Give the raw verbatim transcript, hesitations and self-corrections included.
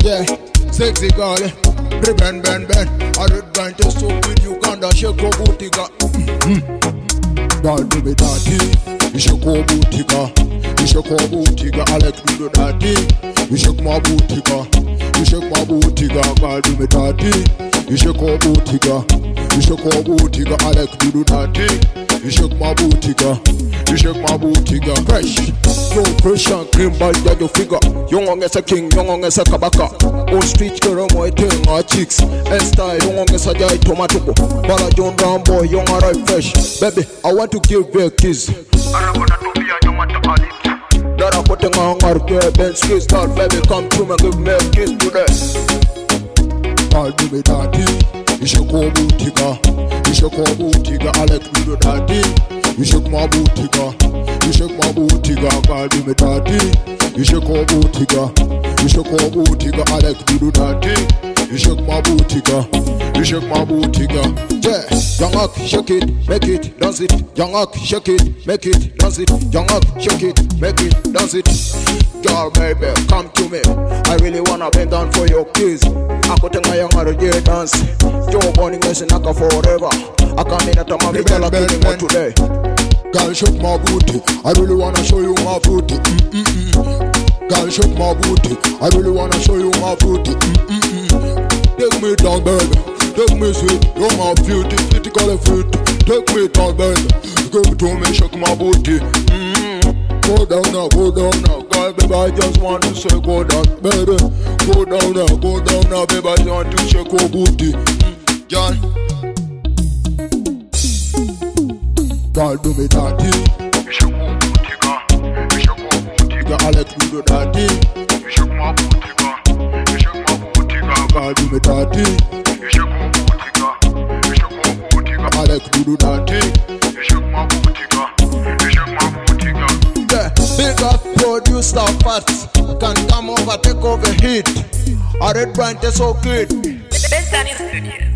Yeah, sexy girl, bend, bend, bend. I red band to so with Uganda, shake your booty, girl. Girl, do me daddy, you shake your booty, girl. You shake your booty, girl. I like to do daddy. You shake my booty, girl. You shake my booty, girl. Girl, do me daddy. You shake your booty, girl. You shake your booty, girl. I like to do daddy. You shake my booty, girl. You shake my booty, girl. Fresh, no pressure, cream ball, yeah, your figure. Young on as a king, young on as a kabaka. On street, girl, my thing, our chicks. And style, young on as a jai tomato. Bala John Brown boy, young arrive fresh. Baby, I want to give you a kiss. I want to be a young man. That I put in my heart, Ben Skis, baby, come to me, give me a kiss today. I'll do me daddy. You shake your booty, girl. You shake your booty, girl. I like to do daddy. You shake my booty, girl. You shake my booty, girl. Girl, do me daddy. You shake your booty, girl. You shake your booty, girl. I like to do daddy. You shake my booty, girl. You shake my booty, girl. Yeah, young up, shake it, make it, dance it. Young up, shake it, make it, dance it. Young up, shake it, make it, dance it. Girl, baby, come to me. I really wanna bend down for your kiss. I could tell my young girl, yeah, dance. Joe Bonnie, messing like a forever. I come in at a mommy, tell her getting today. Girl, shake my booty. I really wanna show you my booty. Mm-mm-mm. Girl, shake my booty. I really wanna show you my booty. Mm-mm-mm. Take me down, baby. Take me sweet. You're my beauty, pretty color fruit. Take me down, baby. Give it to me, shake my booty. Mm-mm. Go down now, go down now. Girl, baby, I just want to say go down, baby. Go down now, go down now, baby. I just want to shake your booty. Mm, John. Girl, do me daddy. You shake my booty, girl. You shake my booty, girl. I like to do daddy. You shake my booty, girl. You shake my booty, girl. Girl, do me daddy. You shake my booty, girl. You shake my booty, girl. I like to do daddy. You shake my booty, girl. You shake my booty, girl. Yeah, big up producer Fats. Can come over, take over hit. I red brand is so good. Best Studio.